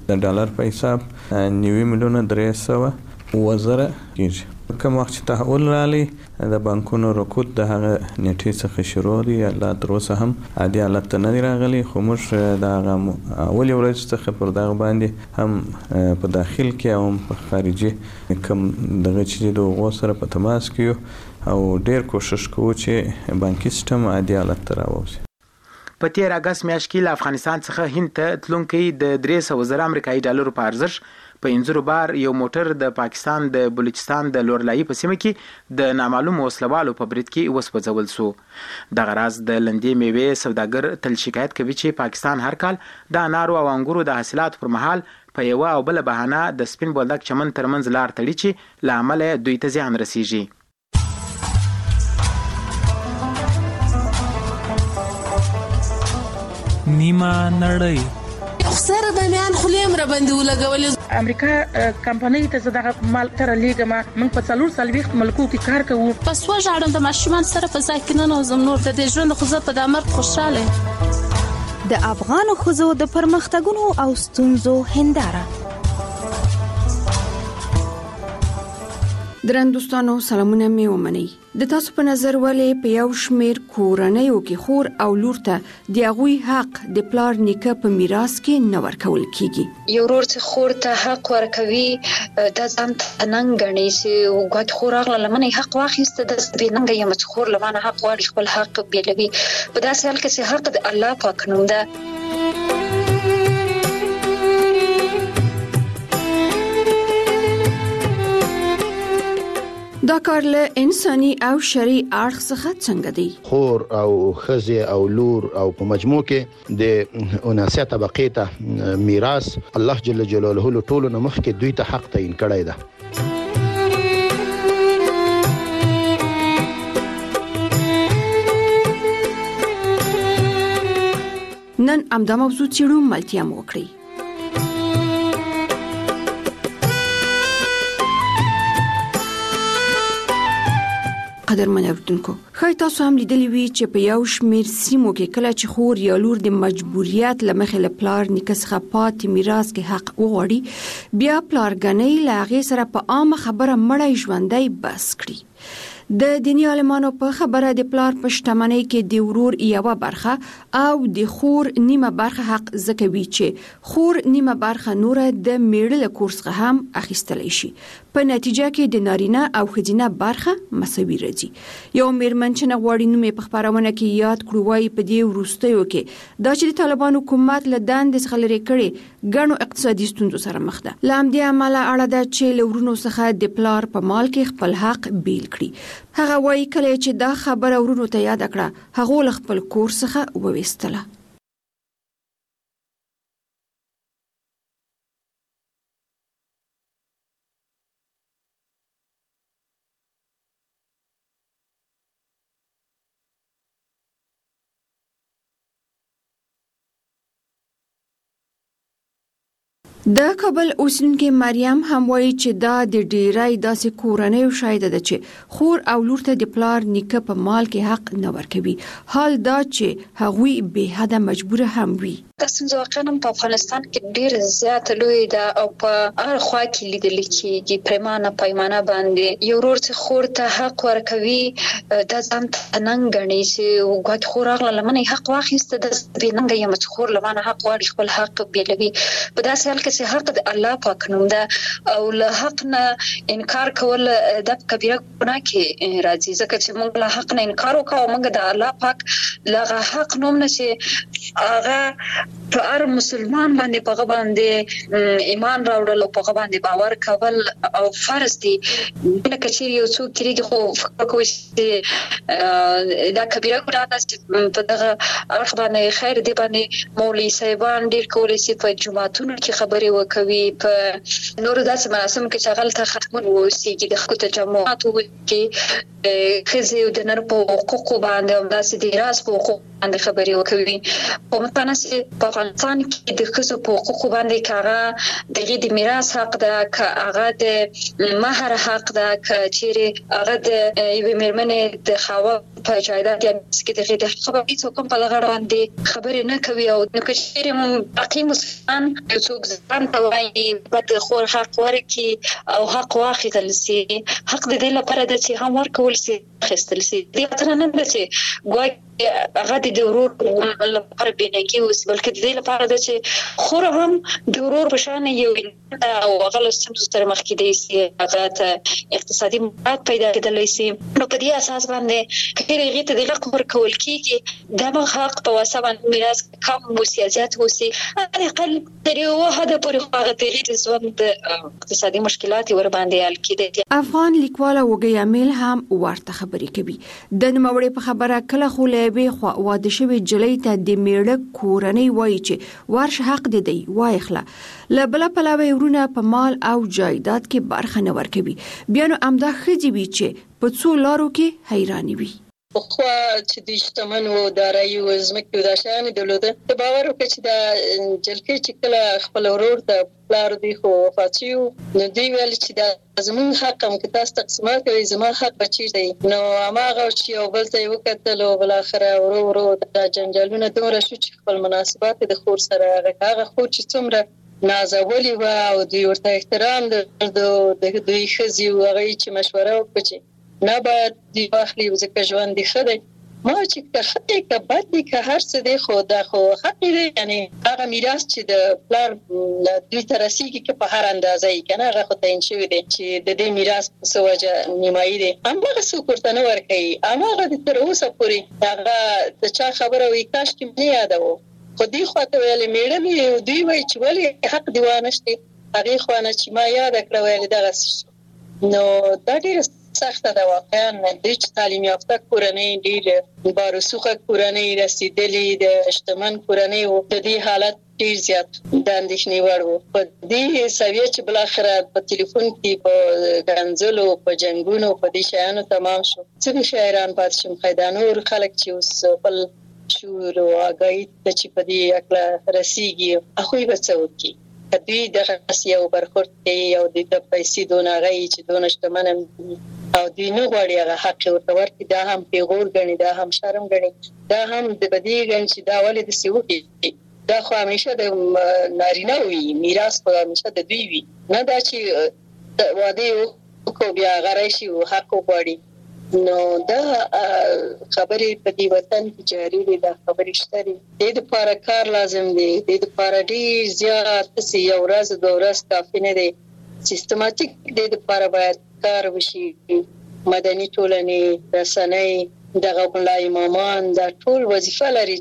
د ډالر په حساب 9,300,000 کېږي. کوم وخت چې تحول رالی د بانکونو رکود د هغه نیټې څخه شروع دي، الله تر اوسه هم عادي حالت ته نه دی راغلی، خو موږ د هغه اولې ورځې څخه پر دغه باندې هم په داخل کې او هم په خارجي کوم دغه چې د هغو سره په تماس کې یو او ډېر کوشش کوو چې بانکي سیستم عادي حالت ته راووځي. په تیر اگست میاشت کې له افغانستان څخه هند ته تلونکي د 300,000 امریکایي ډالرو په ارزښت په 50 بار یو موټر د پاکستان د بلوچستان د لورلایي په سیمه کې د نامعلوم وسلوالو په برید کې وسوځول شو. دغه راز د لندې میوې سوداګر تل شکایت کوي چې پاکستان هر کال د انارو او انګورو د حاصلاتو پر مهال په یو او بل بهانه د سپین بولدک چمن ترمنځ لار تړي چې له امله دوی ته زیان رسیږي. نیمه نړۍ سره د میان خلیم را باندې ولګولې. امریکا کمپنۍ ته زداغه مال تر لیګه ما موږ په 440 ملکو کې کار کوو. پس وژاړم د ماشومان سره په ځای کې نه نوزم نور د دې ژوند خو زه په دامر خوشاله. د افغان ښځو د پرمختګونو او ستونزو هنداره. درنوستانو سلامونه می ومني. د تاسو په نظر ولې په یو شمیر کورنیو کې خور او لور ته د هغوی حق د پلار نیکه په میراث کې نه ورکول کیږي؟ یو ورور چې خور ته حق ورکوي د ځان تننګ غني چې وګت خور اغله لمنه حق واخیسته د بیننګ یم چې خور لمنه حق واړي خپل حق بیلوي. په داسې حال کې چې حق د الله پاک نوم ده. دا کار له انساني او شرعي اړخ څخه څنګه دی؟ خور او خزي او لور او په مجموع کې د 79 طبقې ته میراث الله جل جلاله له ټولو نه مخکې دوی ته حق تعین کړی ده. نن امدا موضوع چیرو ملتیا مو کړی. قدرمن اوریدونکو، خای تاسو هم لیدلی وی چې په یو شمیر سیمو کې کله چې خور یا لور د مجبوریت لمخې له پلار نیکه څخه پاتې میراث کې حق وغواړي، بیا پلارګنۍ له هغې سره په عامه خبره مړی ژوندی بس کړي. د دینی عالمانو په خبره د پلار په شتمنۍ کې د ورور یوه برخه او د خور نیمه برخه حق زکوي چې خور نیمه برخه نوره د میړه له کور څخه هم اخیستلی شي. په نتیجه کې د نارینه او ښځینه برخه مساوي راځي. یو میرمن چې نه غواړي نوم یې په خپرونه کې یاد کړو وایي په دې وروستیو کې دا چې د طالبانو حکومت له دندې څخه لرې کړي ګڼو اقتصادي ستونزو سره مخ ده. له همدې امله اړه ده چې له ورونو څخه د پلار په مال کې خپل حق بیل کړي. هغه وایي کله چې دا خبره ورونو ته یاد کړه هغه له خپل کور څخه وویستله. د کابل اوسیدونکې مریم هم وایي چې دا د ډیری داسې کورنیو شاهده ده چې خور او لور ته د پلار نیکه په مال کې حق نه ورکوي، حال دا چې هغوی به حده مجبور هم وي. دا ستونزه واقعا په افغانستان کې ډېر زیات لوی ده او په هر خوا کې لیدل کېږي. پریمانه پیمانه باندې یو ورور چې خور ته حق ورکوي د ځان تننګ غني چې وګت خور اغله لمنه حق واخیسته د بیننګ یم چې خور لمنه حق واړي خپل حق بیلوي. په داسې حال کې چې حق د الله پاک نوم ده او له حق نه انکار کول د کبیره ګناه کې راځي. ځکه چې موږ له حق نه انکار وکړو موږ د الله پاک لغه حق نوم نه چې هغه په هر مسلمان باندې په باندې ایمان راوړل او په باندې باور کول او فرض دي. لکه چې یو څوک کېږي خو فکر کوي چې دا کبیره ګناه ده چې په دغه اړخ باندې خیر دی باندې مولوي صاحبان ډېر کولی شي په جماعتونو کې خبرې وکوي، په نورو داسې مراسمو کې چې هغلته ختمونه وسیږي د خلکو تجمعاتو کې ښځې د نر په حقوقو باندې او داسې د راز په حقوقو باندې خبرې وکوي. په متناسب په افغانستان کې د ښځو په حقوقو باندې که هغه دغې د میراث حق ده، که هغه د مهر حق ده، که چیرې هغه د یوې مېرمنې د خاوند په جایداد یا مسکې د خبرې څوک په لغړ باندې خبرې نه کوي او نو کچېرې مون حقیم مسلمان څوک ځان ته وایي بد خور حق ورکي او حق واخیستل سي حق د دې لپاره د چې هم ورکول سي خستل سي دې تر نه د چې ګوي هغه د ورور لپاره بنګي اوس بلکې د دې لپاره د چې خور هم د ورور په شان یو او هغه سم تر مخ کې دی سي هغه ته اقتصادي مفاد پیدا کېدلی سي نو په دې اساس باندې کله هغه ته د حق ورکول کیږي د حق په واسطه باندې میراث کم وسیاست وسی اقل تر یو حد پورې هغه تغیر ژوند اقتصادي مشکلات ور باندې حل کیږي. افغان لیکوال وګي امیل هم ورته خبرې کوي د نوموړي په خبره کله خو به خو واده شوی جلۍ ته د میړه کورنۍ وایي چې ورش حق دی وایخله لبل پلاوی ورونه په مال او جایداد کې برخه نه ورکوي بیا نو امدا خځې وی چې په څو لارو کې حیرانی وي خو چې د اجتماعي او دارایی او زمکه د شان دولت ته باور وکړي چې د جلکې چې کله خپل ورور ته پلار دی خو فاتیو نو دی ویل چې د زمون حق هم کې تاسو تقسیمات کوي زما حق بچی دی نو هغه چې یو بل ته وکړل او بل اخره ورو د جنجالونو دوره شو چې خپل مناسبات د خور سره هغه خور چې څومره نازولي و او دوی ورته احترام د دوی خزي او هغه چې مشوره وکړي نه باید دی واخلي ځکه ژوند دی خدای ما چې خدای کا بد دی که هر څه دی خو دا خو حق دی یعنی هغه میراث چې د پلار دوی ترسيږي کې په هر اندازه یې کنه هغه خو تعین شوی دی چې د دې میراث په سوجه نیمایي دی هغه څوک ورته نه ورکوي هغه د تر اوسه پورې هغه د چا خبره وي کاش کې نه یادو خو دی خو ته ویل میړه می دوی وای چې ولې حق دی وانشتي هغه خو نه چې ما یاد کړو ویل دغه نو دا ډیر سخته ده واقعا د تعلیم یافته کورنۍ ډیر بارسوخه کورنۍ رسیدلې د اجتماعي کورنۍ او د دې حالت ډیر زیات د اندېښنې وړ وو په دې سویه چې بل اخر په ټلیفون کې په غنځلو په جنگونو په دې شیانو تمام شو څنګه شاعران پات شم خیدانور خلک چې اوس بل شور او اگای ته چې په دې اکلا رسیږي اخوی بچو کی دوی د خاصیو برخورد کوي او د پیسې دونه غي چې دونه شتمن او دوی نه غواړي هغه حق ورته ورکړي دا هم پیغور غني دا هم شرم غني دا هم د بدی غن چې دا ولې د سیوکي دا خو همیشه د نارینه وي میراث خو همیشه د دوی وي نه دا چې واده کو بیا غړای شي او حق غواړي نو دا خبرې په دې وطن کې جاری دي دا خبرې شته دي د لپاره کار لازم دی د لپاره ډیر زیات سی یو ورځ دوه ورځ کافي نه دی سیستماتیک د لپاره باید کار وشي مدني ټولنې رسنۍ دغه بلای امامان دا ټول وظیفه لري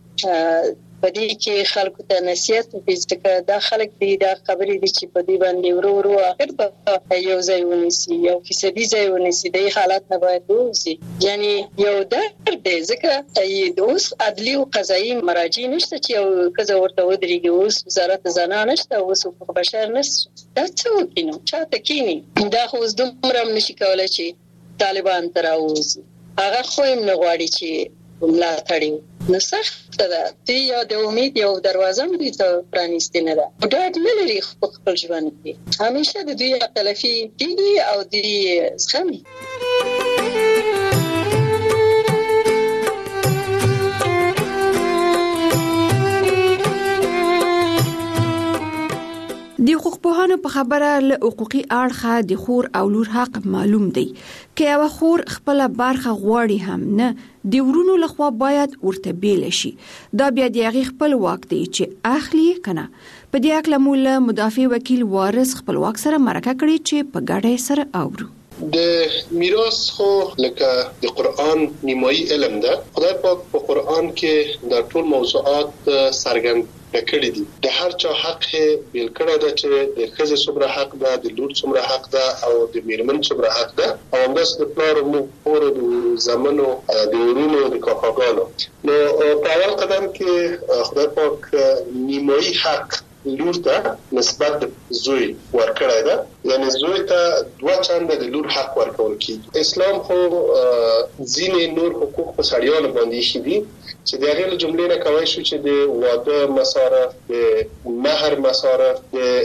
چې په دې کې خلکو ته نصیحت وکړي دا خلک دي دا خبرې دي چې په دې باندې ورو اخر په یو ځای ونیسي یو فیصدي ځای ونیسي د حالت نه باید وځي یعنی یو درد دی ځکه د اوس عدلي او قضایي مراجع نشته چې یو کزه ورته ودرېږي اوس وزارت زنانه نشته اوس حقوق بشر نشته دا څه وکینو چاته کینی دا خو اوس دومره نشي کولای چې طالبان تراوځي هغه خو هم نه غواړي چې ملا تړي نو سخت ده تی یو د امید یو دروازه مې ته پرانیستې نه ده ډاډ نه لري خپل ژوند کې همیشه د دوی تلفي کیږي او د زخمي د حقوق پوهانو په خبره له حقوقي اړخه د خور او لور حق معلوم دی که یو خور خپل برخه غواړي هم نه د ورونو لخوا باید ورته بیل شي دا بیا د هغې خپل واک دی چې اخلي کنه په دې اړه مو مدافع وکیل وارث خپل واک سره مرکه کړې چې په ګډه سره اورو د میراث خو لکه د قرآن نیمایي علم ده خدای پاک په قرآن کې د ټول موضوعات څرګند کړی دي د هر چا حق بیل کړی ده چې د ښځې څومره حق ده د لور څومره حق ده او د میرمن څومره حق ده او همداسې د پلار او مور د زامنو د ورونو د کاکاګانو نو په اول قدم کې خدای پاک نیمایي حق لور ته نسبت زوی ورکړی ده یعنی زوی ته 2 چنده د لور حق ورکول کیږي اسلام خو ځینې نور حقوق په سړیانو باندې شي دي چې د هغې له جملې نه کولی شو چې د واده مصارف، د مهر مصارف،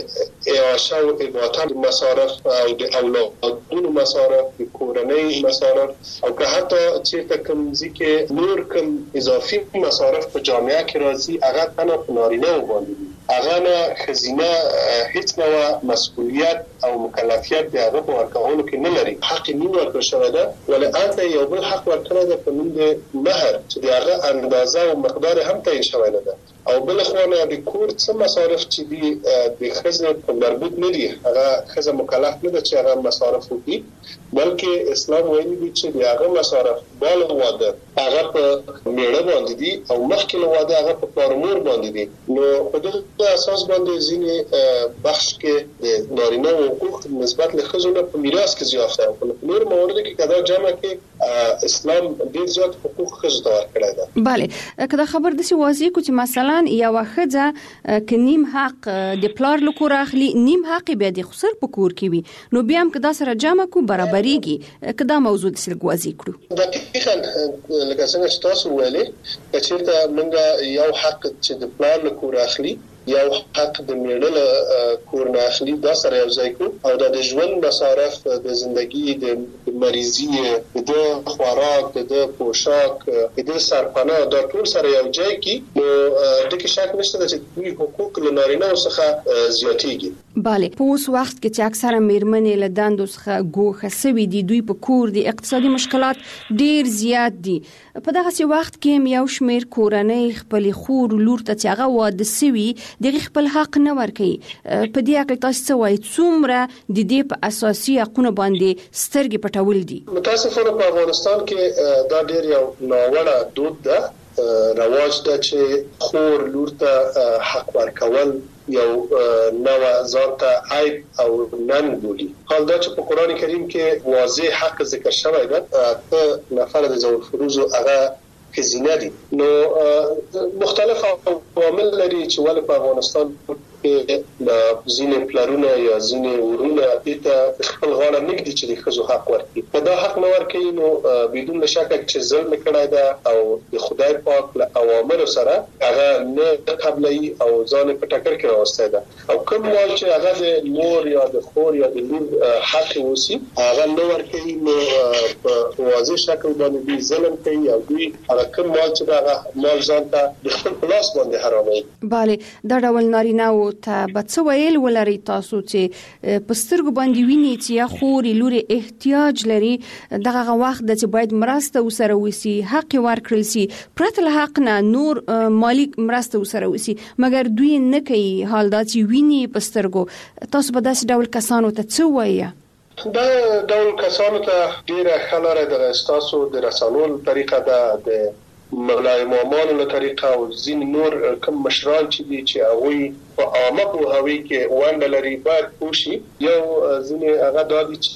د اعاشه او اباطه مصارف او د اولادونو مصارف، د کورنۍ مصارف او که حتی چېرته کوم ځای کې نور کوم اضافي مصارف په جامعه کې راځي هغه تنها په نارینه‌و باندې دي. هغه نه ښځینه هیڅ ډول مسؤلیت او مکلفیت د هغه په ورکولو کې نه لري. حق یې نه ورکړل شوی ده، ولې هلته یو بل حق ورکړی ده په نوم د مهر چې د هغه اندازه او مقدار هم تعیین شوی نه ده. او بل خو نه د کور څه مصارف چې دي د ښځې په مربوط نه دي، هغه ښځه مکلف نه ده چې هغه مصارف وکړي، بلکې اسلام ویلي دي چې د هغه مصارف بالغ واده هغه په میړه باندې دي او مخکې له واده هغه په پلار مور باندې دي. نو په دغه اساس باندې ځینې بخش کې د نارینه حقوق نسبت له ښځو نه په میراث کې زیات دي. په نور موارد کې کدا جمع کې اسلام ډېر زیات حقوق ښځو ته ورکړی ده. بله، کدا خبر داسې واضح کو چې مثلا یو ښځه ک نیم حق د پلار له کور اخلي، نیم حق بیا د خسر په کور کې وي، نو بیا هم کدا سره جمع کو برابرېږي. کدا موضوع د سلګ واضح کړو. دقیقاً لکه څنګه چې تاسو ویلي چې دا موږ یو حق چې د پلار له کور اخلي یو حق د میړه له کور نه اخلي، دا سره یو ځای کړو او د ژوند مصارف، د ژوندۍ، د مریضي، د خوراک، د پوشاک، د سرپناه، دا ټول سره یو ځای کې. نو د کې شک نشته چې دوی حقوق له نارینه څخه زیاتېږي. بله، په اوس وخت کې چې اکثره میرمنې له دندو څخه ګوښه سوي دي، دوی په کور دي، اقتصادي مشکلات ډیر زیات دي. په دغه وخت کې یو شمیر کورنۍ خپل خور لور ته چې هغه واده سوي دغه خپل حق نه ورکوي. په دې اړه تاسو څه وایي؟ څومره د دې په اساسي حقونو باندې سترګې پټول دي؟ متاسفانه په افغانستان کې دا ډیر یو ناوړه دود ده، رواج ده چې خور لور ته حق ورکول یو نوع ځان ته عیب او نن بولي. حال دا چې په قرآن کریم کې واضح حق ذکر شوی ده، ته نفر د ذوی الفروض هغه ښځینه دي. نو مختلف عوامل لري چې ولې په افغانستان کې ځینې پلرونه یا ځینې ورونه دې خپل غاړه نږدي چې د ښځو حق ورکړي. که دا حق نه ورکوي نو بدون شکه چې ظلم کړی ده او د خدای پاک له اوامرو سره هغه نه قبلوي او ځان په ټکر کې راوستی ده. او کوم مال چې هغه د مور یا د خور یا د لور حق اوسي هغه نه ورکوي، نو په واضح شکل باندې ظلم کوي او دوی هغه کوم مال چې هغه مال ځان ته د خپل په لاس باندې حراموي. بله، دا ډول نارینه ته به څه ویل ولري تاسو چې په سترګو باندې ویني چې یا خور لور احتیاج لري، دغه وخت د چې باید مرسته وسره وسی، حق ورکړل سي، پرته له حق نه نور مالی مرسته وسره وسی، مګر دوی نه کوي. حال دا چې ویني په سترګو، تاسو به داسې ډول کسانو ته څه وایي؟ دا ډول کسانو ته ډیره ښه لاره ده تاسو د رسالو طریقه ده، د مولای امامان له طریقه او ځین نور کوم مشران چې هغه په عامه پوهاوی کې ونډه لري باید پوښي. یو ځینې هغه د دې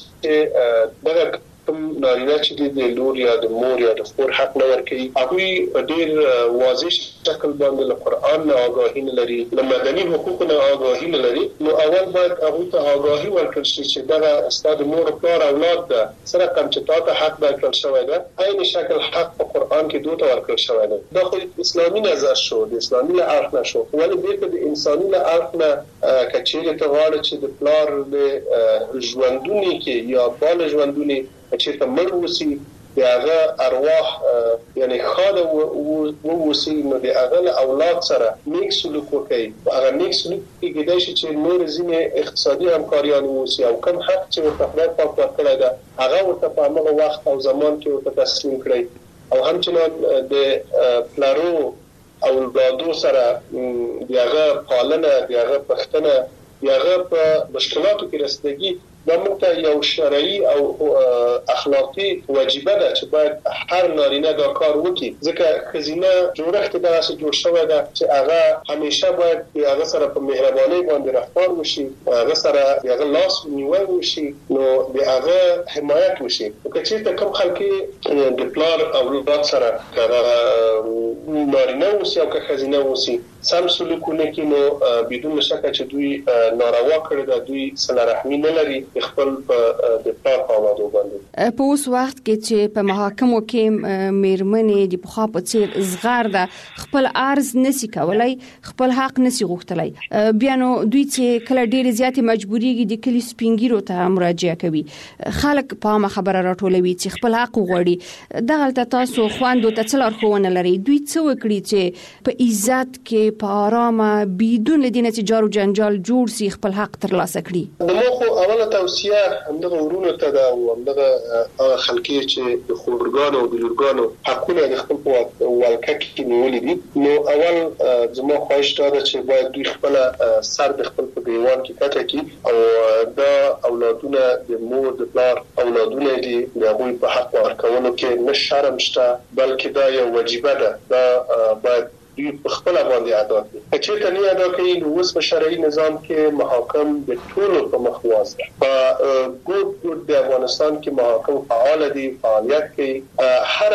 چې دغه کوم نارینه چې د لور یا د مور یا د خور حق نه ورکوي، هغه ډیر واضح شکل باندې له قرآن نه آگاهی نه لري، له مدني حقوقو نه آگاهی نه لري. نو اول باید هغه ته آگاهی ورکړل شي چې دغه استاد مور پلار اولاد ده سره کوم چې تاسو حق درکړل شوی ده، عین شکل حق په قرآن کې دوی ته ورکړل شوی ده. دا خو اسلامي نظر شو، د اسلامي له اړخ نه شو، ولې بیرته د انساني له اړخ نه کچېره ته غواړي چې د پلار له ژوندونی کې یا بال ژوندونی چې ته مړ وسی د هغه ارواح یعنی خاله ووسی، نو د هغه اولاد سره نیک سلوک وکړي. هغه نیک سلوک کې کېدای شي چې نور ځینې اقتصادي همکاریان ووسی او کوم حق چې ورته خدای پاک ورکړی ده هغه ورته په هغه وخت او زمان کې ورته تسلیم کړي. او همچنان د پلارو او اولادو سره د هغه پالنه، د هغه پښتنه، د هغه په مشکلاتو کې رسیدګي دا موږ ته یو شرعي او اخلاقی واجبه ده چې باید هر نارینه دا کار وکړي، ځکه ښځینه جوړښت داسې جوړ شوی ده چې هغه همیشه باید د هغه سره په مهربانۍ باندې رفتار وشي، هغه سره د هغه لاس نیول وشي، نو د هغه حمایت وشي. که چېرته کوم خلک د پلار او اولاد سره نارینه اوسي او که ښځینه اوسي سم سلوکونه کې نو بدون شک چې دوی ناروا کړی دا دوی صله رحمي نه لري خپل د پلار په اولادو باندې. په اوس وخت کې چې په محاکمو کې میرمنې د پخوا په څیر زغار ده خپل عرض نسی کولای، خپل حق نسی غوښتلای، بیا نو دوی چې کله ډېر زیاتې مجبوریږي د کلی سپینګیرو ته مراجعه کوي، خلک په خبره راټولوي چې خپل حق وغواړي. دغه تاسو خواندو ته څه لارښوونه لري؟ دوی څه وکړي چې په عزت کې په آرامه بدون لدینه چې جار او جنجال جوړ سي خپل حق ترلاسه کړي؟ د مخه اوله توصیه همدغه ورونو ته دا او همدغه خلکي چې د خورګانو او د لورګانو حقونه د خپل په ولکه کې نیولې دي، نو اول زما خواهش دا ده چې باید دوی خپل سر د خپل په دیوان کې کټه کړي او دا اولادونه د مور د پلار اولادونه دي د هغوی په حق ورکولو کې نه شرم شته، بلکې دا یو وجیبه ده، دا باید دوی په خپل باندې ادا کړي. چې ته نه ادا کوي نو اوس په شرعي نظام کې محاکم د ټولو په مخ واسطه په ګوت د افغانستان کې محاکم فعال دي، فعالیت کوي.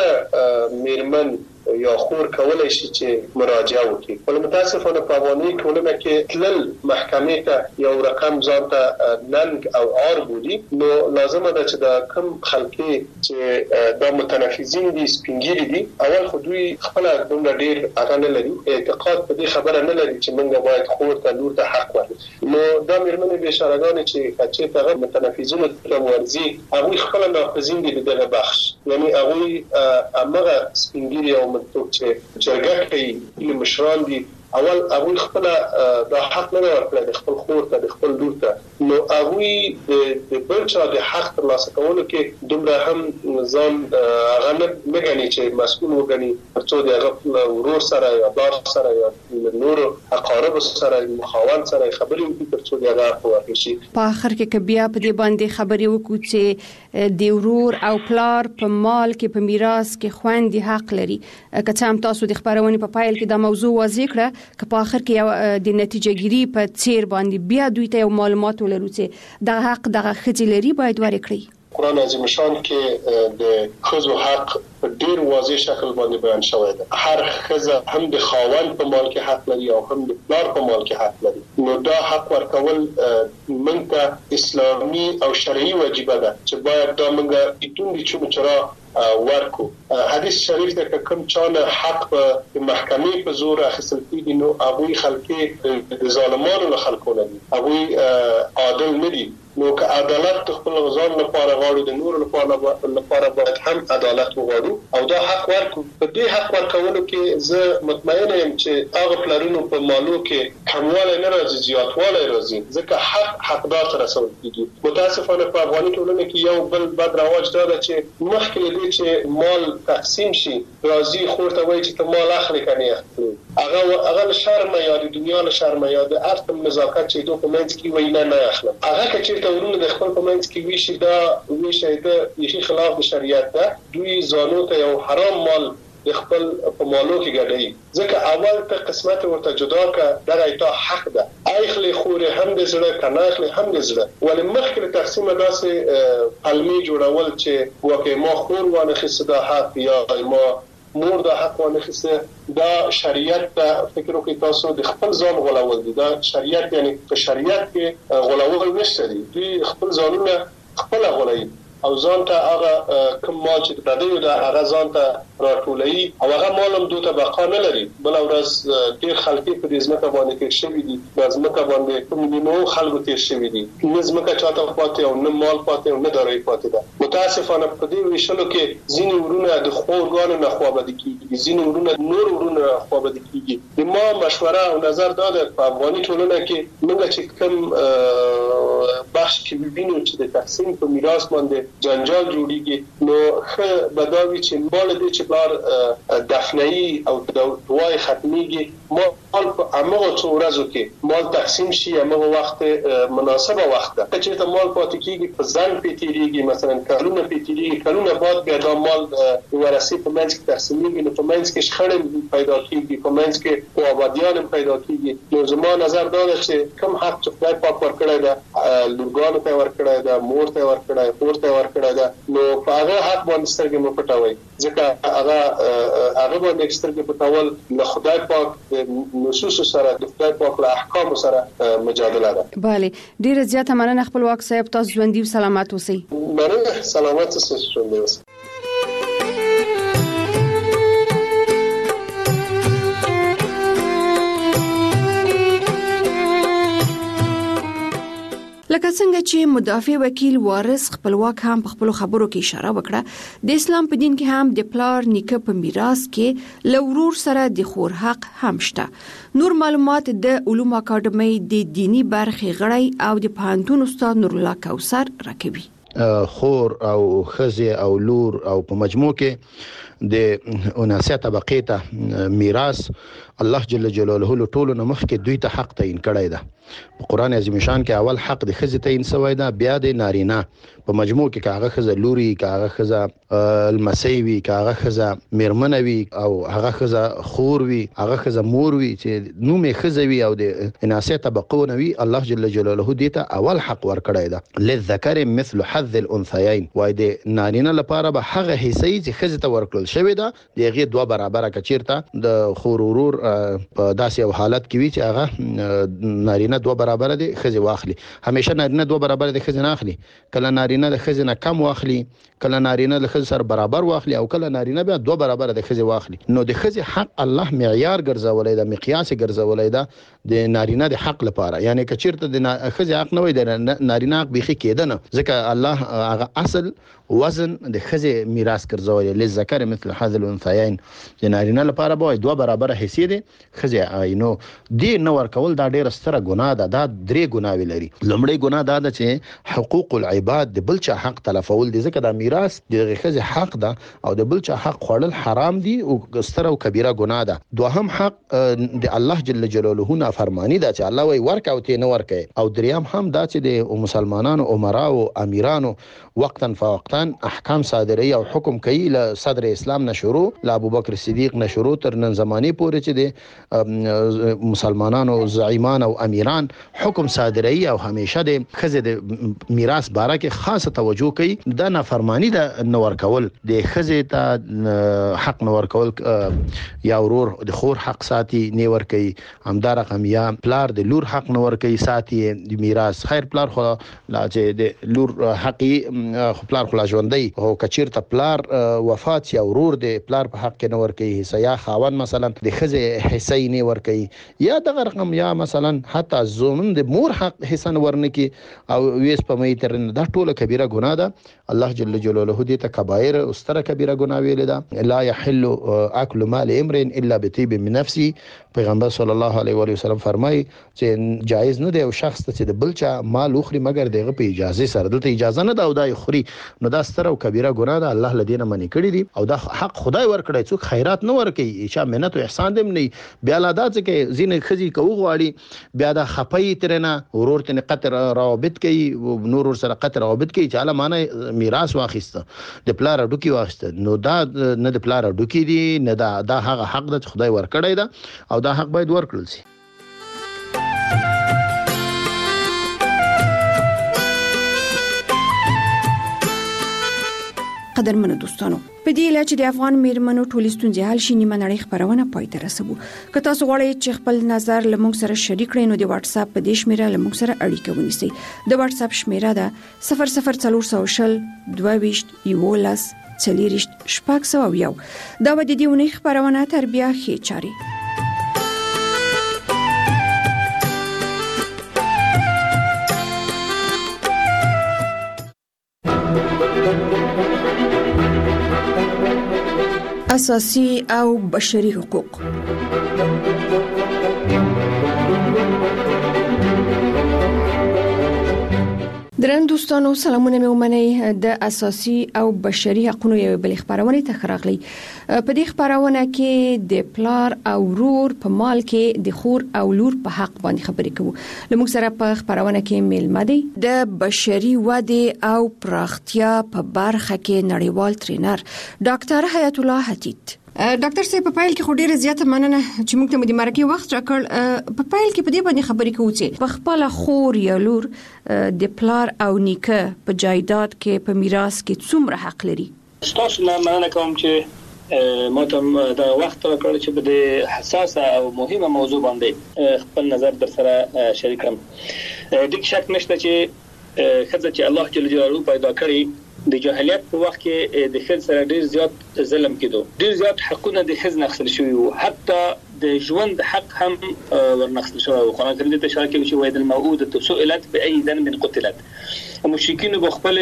هر میرمن یا خور کولای شي چې مراجعه وکړي. ول متاسفانه په افغاني ټولنه کې تلل محکمې ته یو رقم ځان ته ننګ او عار بودي، نو لازمه ده چې دا کم خلکي چې دا متنفذین دي سپینګیری دي اول خو دوی خپل دومره ډیر هغه نه لري، اعتقاد په دې خبره نه لري چې موږ باید خور ته لور ته حق ورکړو. نو دا میرمنې بشارګان چې هغه متنفذین ته ورزي هغه خپل ناقضین دي دغه بخش، یعنی هغه امغه سپینګیری او چې جرګه کوي مشران دي اول هغه خپل د حق نه ورکړي د خپل خور ته د خپل لور ته، نو هغه د بل چا د حق ترلاسه کولو کې دومره هم ځان هغه نه غني چې مسؤل وګڼي ترڅو د هغه ورور سره یا بار سره یا نور اقارب سره مخاون سره خبرې وکړي ترڅو د هغه حق ورکړي شي. په اخر کې بیا په دې باندې خبرې وکړو چې د ورور او پلار په مال کې په میراث کې خويندې حق لري. که څه هم تاسو د خبرونې په پایل کې دا موضوع واضح کړه که په اخر کې د نتیجه ګیری په څیر باندې بیا دوی ته معلومات ولرو چې دا حق دغه خځې لري باید ورکړي. قرآن عظیم شان کې د ښځو حق په ډیر واضح شکل باندې بیان شوی دی. هر ښځه هم د خاوند په مال کې حق لري او هم د پلار په مال کې حق لري، نو دا حق ورکول موږ ته اسلامي او شرعي واجبه ده چې باید دا موږ بدون د چونو چرا ورکو. حدیث شریف ته کوم چانه حق په محکمې په زور اخیستل کیږي نو هغه خلک د ظالمانو له خلکو نه دي، هغه عادل نه دي. نو که عدالت خپل غزان لپاره غواړو د نور لپاره باید هم عدالت وغواړو او دا حق ورکو. په دې حق ورکولو کې زه مطمئن یم چې هغه پلرونو په مالو کې کموالی نه راځي، زیاتوالی راځي، ځکه حقدار ته رسول کیږي. متاسفانه په افغاني ټولنه کې یو بل بد رواج دا ده چې مخکې له دې چې مال تقسیم شي راځي خور ته وایي چې ته مال اخلي کني اخلي، هغه شرم یا د دنیا له شرم یا د ارتم نزاکت چې دوی په منځ کې وایي نه اخلم، هغه چې ورونه د خپل په منځ کې ویشي دا ویشي د یشي خلاف د شریعت ده. دوی زانو ته یو حرام مال د خپل په مالو کې ګډي، ځکه اول ته قسمت ورته جدا کا دغه ایته حق ده اخلي خوري هم د زړه کنه اخلي هم د زړه، ولې مخکې تقسیم داسې علمي جوړول چې وکه ما خور وانه خصدا حق یا ما مور د حق ونه خسته، دا شریعت ته فکر وکړئ تاسو د خپل ځان غولول دي. دا شریعت یعنی په شریعت کې غولول نشته دي، دوی خپل ځانونه خپل غولي او ځان ته هغه کوم مال چې د دې د هغه ځان ته راټولي او هغه مال هم دوی ته بقا نه لري. بل ورځ ډیر خلک په دې ځمکه باندې کې شوي دي، د ځمکه باندې کوم دي نو خلکو تیر شوي دي، نه ځمکه چاته پاتې او نه مال پاتې او نه داري پاتې ده. متاسفانه په دې ویشلو کې ځینې ورونه د خورګانو نه خوابدي کیږي، ځینې ورونه نور ورونه خوابدي کیږي. د ما مشوره او نظر دا ده په افغاني ټولنه کې موږ چې کوم بخش کې وینو چې د تقسیم په میراث باندې جنجال جوړیږي، نو ښه بداوی چې مال دې چې بلار دفنه‌ای او دوای ختمیږي، مال په هغه څو ورځو کې مال تقسیم شي، هغه وخت مناسبه وخت ده چې ته مال پاتې کیږي په ځان پیتیریږي، مثلا کلونه پیتیریږي، کلونه بعد بیا دا مال ورثي په منځ کې تقسیمیږي، نو په منځ کې شخړې پیدا کیږي، په منځ کې آبادیان پیدا کیږي. نو زما نظر دا ده چې کوم حق چې خدای پاک ورکړی ده لورګانو ته ورکړی ده، مور ته ورکړی، خور ته ورکړی ده، نو په هغه حق باندې سترګې مو پټوي، ځکه هغه باندې سترګې پټول له خدای پاک د نصوص سره د خدای پاک له احکام سره مجادله ده. بله، ډیره زیاته مننه خپلواک صاحب، تاسو ژوندي او سلامت اوسئ. مننه، سلامت اوسئ، ژوندي اوسئ. لکه څنګه چې مدافع وکیل وارث خپلواک هم په خپل خبرو کې اشاره وکړه، د اسلام په دین کې هم د پلار نیکه په میراث کې له ورور سره د خور حق هم شته. نور معلومات د علوم اکاډمۍ د دینی برخې غړی او د پوهنتون استاد نور الله کوثر راکوي. خور او خزه او لور او په مجموع کې د 79 طبقې ته میراث الله جل جلاله له ټولو نه مخکې دوی ته حق تعین کړی ده. په قران عظیم شان کې اول حق د خزه تعین شوی ده، بیا د نارینه په مجموع کې کاغه خزه لوري، کاغه خزه المسیوي، کاغه خزه میرمنوي او هغه خزه خور وي، هغه خزه مور وي چې نومې خزه وي او د 79 طبقو نوي، الله جل جلاله دې ته اول حق ورکړی ده. للذکر مثل حظ الانثيين، وای د نارینه لپاره به هغه حصې چې خزه ته ورکړل شوی ده دغه دوه برابر کچیرته د خور ورور په داسې یو حالت کې وي چې هغه نارینه دوه برابر دي خزه واخلي. همیشه نارینه دوه برابر دي خزه نه اخلي، کله نارینه د خزه نه کم واخلي، کله نارینه د خزه سره برابر واخلي، او کله نارینه بیا دوه برابر د خزه واخلي. نو د خزه حق الله معیار ګرځولای دا، مقیاس ګرځولای دا د نارینه د حق لپاره. یعنی کچیرته د خزه حق نه وي د نارینه حق بيخي کېده نه، ځکه الله هغه اصل وزن د خزه میراث ګرځولای. للذکر مثل حظ الانثيين، د نارینه لپاره به دوه برابر حصے دي خزه عینو دی نو ورکول. دا ډیره ستره ګناه ده. دا درې ګناوي لري. لومړی ګناه دا ده چې حقوق العباد د بل چا حق تلفول دي، ځکه دا میراث د خزه حق ده او د بل چا حق خوړل حرام دي او ستره او کبیره ګناه ده. دوهم حق د الله جل جلاله نافرمانی ده چې الله وی ورک او ته نه ورکه. او دریم هم دا چې د مسلمانانو عمرا او امیرانو وقتا فوقتا احکام صادري او حکم کوي له صدر اسلام نشورو له ابوبکر صدیق نشورو تر نن زمانه پورې چې د مسلمانانو زعیمان او امیران حکم صادري او همیشه د خزه د میراث باره کې خاصه توجه کوي. دا نافرمانی ده نور کول، د خزه ته حق نور کول، یا ورور د خور حق ساتي نه ور کوي، همدا رقم یا پلار د لور حق نور کوي ساتي د میراث. خیر پلار خو لا چې د لور حقي پلار خلا ژوندۍ او کچیرته پلار وفات یا ورور د پلار په حق کې نور کوي حصہ، یا خاون مثلا د خزه حصہ نه ور کوي، یا دغه رقم یا مثلا حتی زومن د مور حق حصہ ورنکي او ویس په مې تر دا ټوله کبیره ګناه ده. الله جل جلاله دې ته کبایر او ستره کبیره ګناه ویل ده. لا يحل اكل مال امرئ الا بطيب من نفسه. پیغمبر صلی الله علیه و آله وسلم فرمایي چې جایز نه دی او شخص ته چې د بلچا مال اخري مگر دغه په اجازه سره، دلته اجازه نه ده او دا خوري، نو دا ستره او کبیره ګناه ده. الله لدینه منی کړی دي او دا حق خدای ورکړی. څوک خیرات نه ورکي، چې منت او احسان دې نه بیا لا دا چې زین خزي کو غواړي بیا دا خپي ترنه ورور ته قطر روابط کوي، نور سره قطر روابط کوي چې اله معنی میراث واخیسته د پلار ډوکی واخیسته. نو دا نه د پلار ډوکی دي نه دا هغه حق ده خدای ورکړی ده او دا حق باید ورکړل شي. قدرمنو دوستانو، په دې لاره چې د افغان میرمنو ټولې ستونزې حل شي نیمه نړۍ خبرونه پای ته رسوو. که تاسو غواړئ چې خپل نظر له موږ سره شریک کړئ نو د واتس اپ په دې شمیره له موږ سره اړیکه ونیسئ. د واتس اپ شمیره ده 00400 22 11 40 601. دا به د دې ونې خبرونه تر بیا ښې چاري. اساسي او بشري حقوق. درن دوستانو سلامونه مې ومنئ. د اساسي او بشري حقوقو یو بل خبرونه ته خراغلی. په دې خبرونه کې د پلار او ورور په مال کې د خور او لور په حق باندې خبرې کوو. لموږ سره په خبرونه کې میلمه دی د بشري وده او پراختیا په برخه کې نړیوال ټرینر ډاکټر حیات الله حتیت. ډاکټر صاحب، په پایل کې خو ډیره زیاته مننه چې موږ ته مو د مرکه وخت راکړ. په پایل کې په دې باندې خبرې کوو چې په خپل خور یا لور د پلار او نیکه په جایداد کې په میراث کې څومره حق لري. تاسو نه مننه کوم چې ما ته دا وخت راکړ چې په حساسه او مهمه موضوع باندې خپل نظر در سره شریک کړم. د شک نشته چې خزه چې الله جل جلاله پیدا کړی د جاهلیت په وخت کې د خز سره ډیر زیات ظلم کېدو، ډیر زیات حقونه د خز نخښل شوی وو، حتی د ژوند حق هم ورنخښل شوی وو. قرآن کریم ته اشاره کوي چې وید الموءودة سئلت بأي ذنب قتلت. مشرکین په خپل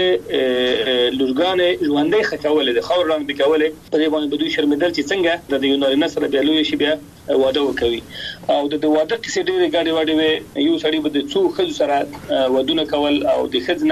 لورګانې ژوندۍ خکولې د خور رنګ بکولې په دې باندې بدوی شرمېدل چې څنګه د یو نارینه سره بیا لوی شي بیا واده وکوي او د واده کیسې ډېرې ګاډې واډې وي. یو سړی به د څو ښځو سره ودونه کول او د ښځې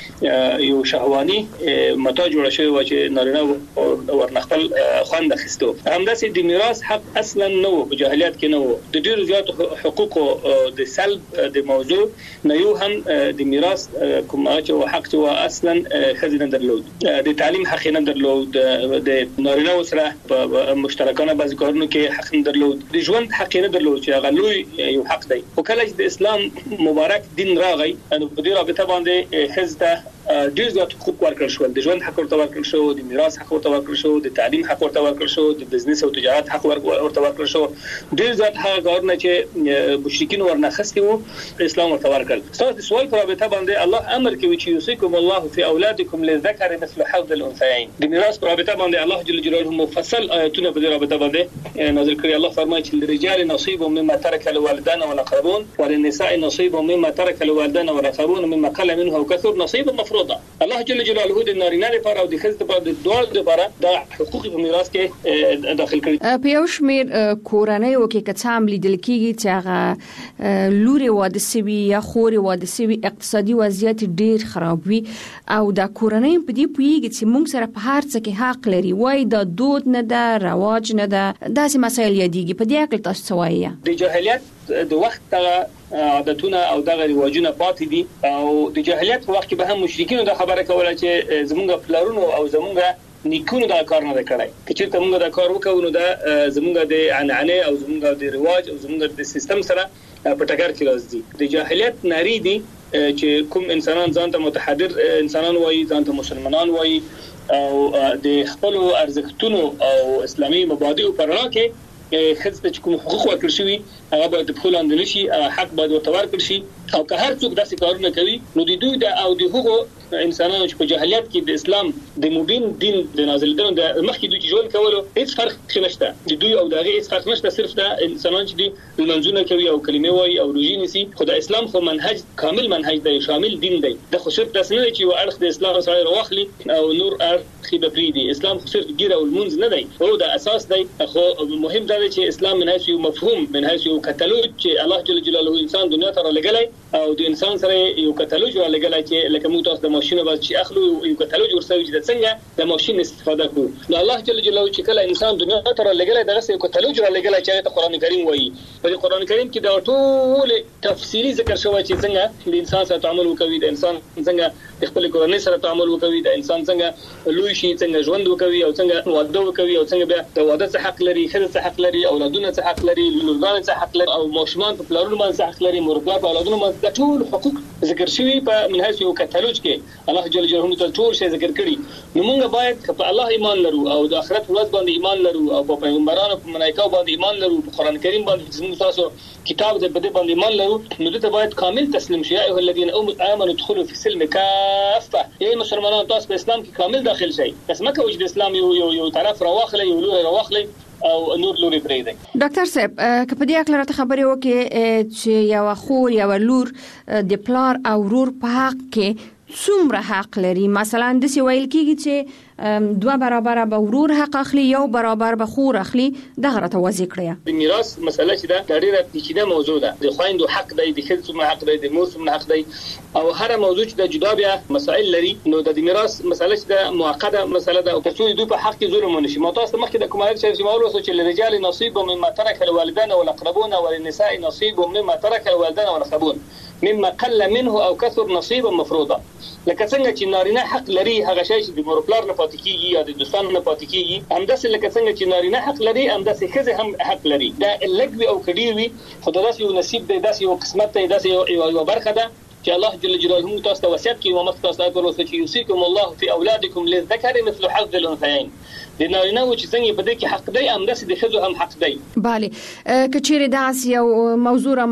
نه یو شهواني متاع جوړه شوې وه چې نارینه ورنه خپل خوند اخیستو. همداسې د میراث حق اصلا نه و، په جاهلیت کې نه و. د ډېرو زیاتو حقوقو د سلب د موضوع نه یو هم د میراث کوم چې حق چې اصلا ښځې نه درلود، د تعلیم حق نه درلود، د نارینه سره په مشترکانه بعضې کارونو کې حق نه درلود، د ژوند حق نه درلود چې هغه لوی یو حق دی. خو کله چې د اسلام مبارک دین راغی نو په دې رابطه باندې ښځې ته ډېر زیات حقوق ورکړل شول. د ژوند حق ورته ورکړل شو، د میراث حق ورته ورکړل شو، د تعلیم حق ورته ورکړل شو، د بزنس او تجارت حق ورته ورکړل شو. ډېر زیات هغه کارونه چې مشرکین ورنخستي وو اسلام ورته ورکړل. تاسو د سوال په رابطه باندې الله امر کوي چې یوصيکم الله فی اولادکم للذکر مثل حظ الانثیین. د میراث په رابطه باندې الله جل جلاله مفصل آیاتونه په دې رابطه باندې نازل کړي. الله فرمایي چې للرجال نصیب مما ترك الوالدان والاقربون وللنساء نصیب مما ترك الوالدان والاقربون مما قل منه او كثر نصيبا مفروضا. الله جل جلاله د نارینه لپاره او د ښځې لپاره د دوه لپاره د حقوق په میراث کې داخل کړي. په یو شمېر کورنۍ کې کڅام لیدل کېږي چې هغه لوري واده سوي یا خوري واده سوي اقتصادي وضعیت ډیر خراب وي او دا کورنۍ په دې پوهیږي چې موږ سره په هر څه کې حق لري، وای دا دود نه ده، رواج نه ده، داسې مسایل یادېږي. په دې اړه تاسو څه وایي؟ د جاهلیت د وخت عادتونه او دغه رواجونه پاتې دي او د جاهلیت په وخت کې به هم مشرکین دا خبره کوله چې زمونږ پلارونو او زمونږ نیکونو دا کار نه کړی. که چېرته موږ دا کار وکړو نو دا زمونږ د عنعنې او زمونږ د رواج او زمونږ د سیستم سره په ټکر کې راځي. د جاهلیت ناری دي چې کوم انسانان ځان ته متحضر انسانان وایي، ځان ته مسلمانان وایي او د خپل ارزښتونو او اسلامي مبادئو پر رڼا کې ښځې ته چې کوم حقوق ورکړل شوي هغه باید د پښو لاندې نه شي، حق باید ورته ورکړل شي. او که هر څوک داسې کارونه کوي نو د دوی او د هغو انسانانو چې په جاهلیت کې د اسلام د مبین دین د نازلېدلو د مخکې دوی چې ژوند کولو هیڅ فرق نشته. د دوی او د هغې هیڅ فرق نشته، صرف دا انسانان چې دي لمونځونه کوي او کلمې وایي او روژې نیسي. خو د اسلام خو منهج کامل منهج دی، شامل دین دی. د خو صرف داسې نه دی چې یو اړخ د اسلام سړی راواخلي او نور اړخ یې به پرېږدي. اسلام خو صرف ګیره او لمونځ نه دی، هو د اساس دی. خو مهم دا دی چې اسلام من حیث یو مفهوم، من حیث یو کتالوج چې الله جل جلاله انسان دنیا ته رالېږلی او د انسان سره یو کتالوج رالېږلی چې لکه موږ تاسو د ماشینو باید چې اخلو یو کتالوج ورسوي چې څنګه د ماشین استفاده کړو. نو الله جل جلاله چې کله انسان دنیا ته رالېږلی دغسې یو کتالوج رالېږلی چې هغې ته قرآن کریم وایي. په قرآن کریم کې دا ټول تفصیلي ذکر شوی چې څنګه د انسان سره تعامل وکوي، د انسان څنګه د خپل کورنۍ سره تعامل وکوي، د انسان څنګه لوی شي، څنګه ژوند وکوي او څنګه واده وکوي او څنګه بیا د واده څه حق لري، ښځه څه حق لري، اولادونه څه حق لري، لورګانې څه حق لري او ماشومان په پلارونو باندې څه حق لري، مورپلار په اولادونو باندې. دا ټول حقوق ذکر شوي په من حیث یو کتالوج کې الله جل جلاله ټول شی ذکر کړي. نو موږ باید په الله ایمان لرو او د آخرت ورځ باندې ایمان لرو او په پیغمبرانو په ملایکو باندې ایمان لرو، په قرآن کریم باندې چې موږ تاسو کتاب دې په دې باندې ایمان لرو. نو دته باید کامل تسلیم شي. یا ایها الذین آمنوا ادخلوا فی السلم کافه. ای مسلمانانو تاسو په اسلام کې کامل داخل شئ. بس مکه وجد اسلام یو طرف راواخلئ، یو لوري راواخلئ او نور لوري پرېږدئ. ډاکټر صاحب که په دې اړه راته خبرې وکړې چې یو خور یو لور د پلار او ورور په حق کې څومره حق لري؟ مثلا داسې ویل کېږي چې دوه برابر به ورور حق اخلي، یو برابر به خور اخلي. دغه راته واضح کړئ. د میراث مسله چې ده دا ډېره پیچیده موضوع ده. د خویندو حق دی، د ښځو څومره حق دی، د مور څومره حق دی او هره موضوع چې د جدا بیا مسائل لري. نو د میراث مسله چې ده معقده مسله ده او تر څو دوی په حق کې ظلم ونه شي. ما تاسو مخکې د کوم آیت چې ما ولوسو چې للرجال نصیب مما ترك الوالدان والاقربون وللنساء نصیب مما ترك الوالدان والاقربون مما قل منه او كثر نصيبا مفروضا. لکه څنګه چې نارینه حق لري هغه شی چې د مور پلار نه پاتې کیږي یا د دوستانو نه پاتې کیږي، همداسې لکه څنګه چې نارینه حق لري همداسې ښځې هم حق لري. دا لږ وي او کډیر وي خو داسې یو نصیب دی، داسې یو قسمت دی، داسې یو برخه ده چې الله جل جلاله تاسو ته وصیت کوي او تاسو ته ورته چې یوصيکم الله فی اولادکم للذکر مثل حظ الانثیین د نارینه و چې څنګه په دې کې حق دی همداسې د ښځو هم حق دی. بله کچېره داس یو موضوع را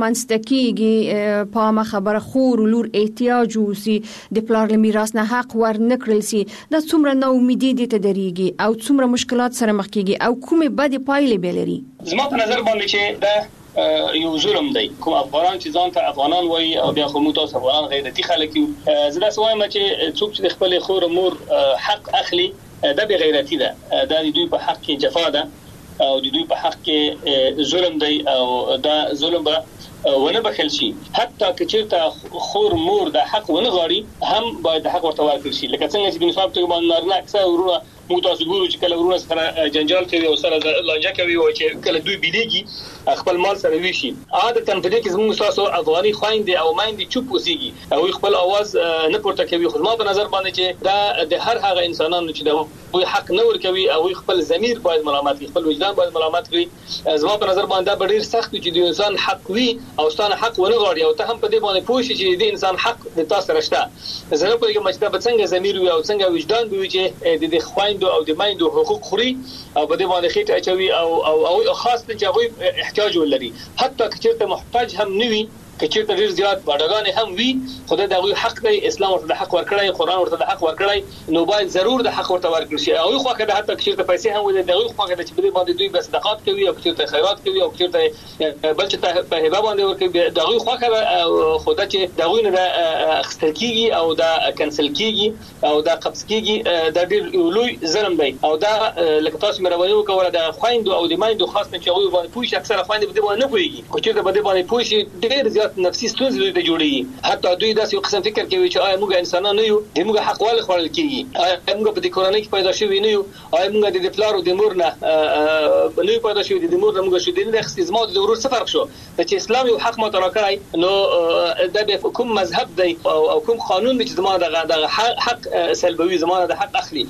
منستکیږي په ما خبره خور لور احتیاج وسی د پلار میراث نه حق ور نکړل سي دا څومره نو امیدي دي ته دريږي او څومره مشکلات سره مخ کیږي او کومه بد پایلې بلري. زما په نظر باندې چې دا یو ظلم دی کوم افغانان چې ځان ته افغانان وایي او بیا خو موږ تاسو افغانان غیرتي خلک یو زه دا وایم چې څوک چې خپل خور مور حق اخلي دا به غیرتي ده دا د دوی په حق کې جفا ده او د دوی په حق کې ظلم دی او دا ظلم به ونه بخل شي حتی که چیرته خور مور د حق ونه غواړي هم باید حق ورته ورکړي شي لکه څنګه چې د نصاب ته باندې نارینه اکثر ورونه موږ تاسو ګورو چې کله ورونه سره جنجال کوي او سره لانجه کوي او چې کله دوی بلیږي خپل مال سره ویشي عادت په دې کې زموږ تاسو افغاني خويندې او مایندې چوپ وسیږي او خپل आवाज نه پورته کوي خو ما په نظر باندې چې دا د هر هغه انسانانو چې دا حق نه ور کوي او خپل ضمیر باید ملامت کوي خپل وجدان باید ملامت کوي زما په نظر باندې دا ډیر سخت چې د انسان حق وي او ستانه حق ونه غواړي او ته هم په دې باندې پوه شې چې د انسان حق د تاسو راشته زه نه پوهیږم چې دا به څنګه ضمیر وي او څنګه وجدان وي چې د خويندو او د مایندو حقوق خوري او په دې باندې خېټه اچوي او خاص ته چې هغه احتیاج ولري حتی که چېرته محتاج هم نه وي که چېرته ډیر زیات باډګان هم وي خدای دغه حق دی اسلام ورته د حق ورکړی قرآن ورته د حق ورکړی نو باید ضرور د حق ورته ورکړي شي او خو که حتی که چېرته پیسې هم ولري دغه خو که چې په دې باندې دوی بس صدقات کوي او چېرته خیرات کوي او چېرته بل چې په هبه باندې ورکوي دغه خو که خدای چې دغه نه اخستل کیږي او دا کنسل کیږي او دا قبض کیږي دا ډیر لوی ظلم دی او دا لکه تاسو مې راوړی وکړه د خويندو او د مایندو خاص نه چې هغه باندې پوښ اکثره خويندې په دې باندې نه پوهیږي خو چې په دې باندې پوښ ډیر زیات نفسي ستونزې دوی ته جوړي حتی دوی داسې یو قسم فکر کوي چې آیا موږ انسانان نه یو د موږ حق ول خورل کیږي آیا موږ په دې کورنۍ کې پیدا شوی نه یو آیا موږ د پلار او د مور نه نه پیدا شوی د مور نه موږ شو د اختزما د ورور څه فرق شو چې اسلام یو حق مترا کړی نو د به کوم مذهب دی او کوم قانون چې زموږ د حق سلبوي زموږ د حق اخلي